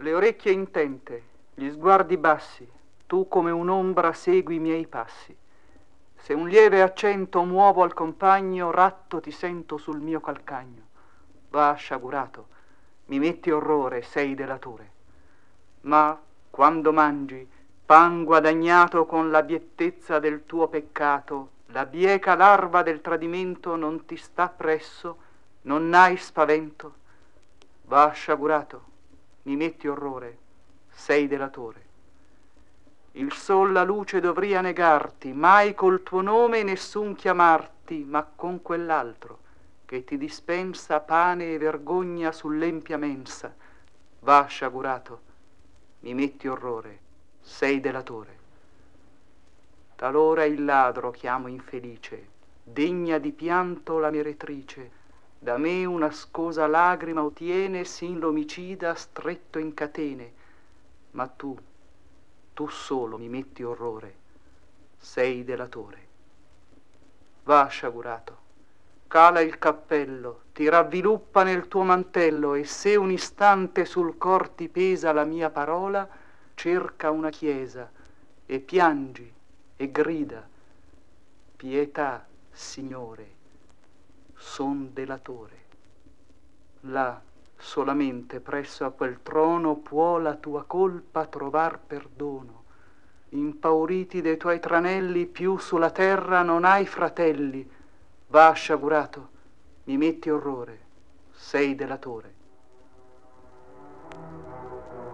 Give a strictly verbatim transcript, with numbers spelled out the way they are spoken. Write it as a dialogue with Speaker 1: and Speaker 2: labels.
Speaker 1: le orecchie intente, gli sguardi bassi, tu come un'ombra segui i miei passi. Se un lieve accento muovo al compagno, ratto ti sento sul mio calcagno. Va sciagurato, mi metti orrore, sei delatore. Ma quando mangi, pan guadagnato con la biettezza del tuo peccato, la bieca larva del tradimento non ti sta presso, non hai spavento. Va sciagurato, mi metti orrore, sei delatore. Il sol la luce dovria negarti, mai col tuo nome nessun chiamarti, ma con quell'altro che ti dispensa pane e vergogna sull'empia mensa. Va sciagurato, mi metti orrore, sei delatore. Talora il ladro chiamo infelice, degna di pianto la meretrice, da me una scosa lagrima ottiene, sin l'omicida stretto in catene, ma tu, tu solo mi metti orrore, sei delatore. Va sciagurato, cala il cappello, ti ravviluppa nel tuo mantello, e se un istante sul cor ti pesa la mia parola, cerca una chiesa e piangi e grida: pietà, Signore, son delatore. Là solamente presso a quel trono può la tua colpa trovar perdono. Impauriti dei tuoi tranelli, più sulla terra non hai fratelli. Va sciagurato, mi metti orrore, sei delatore.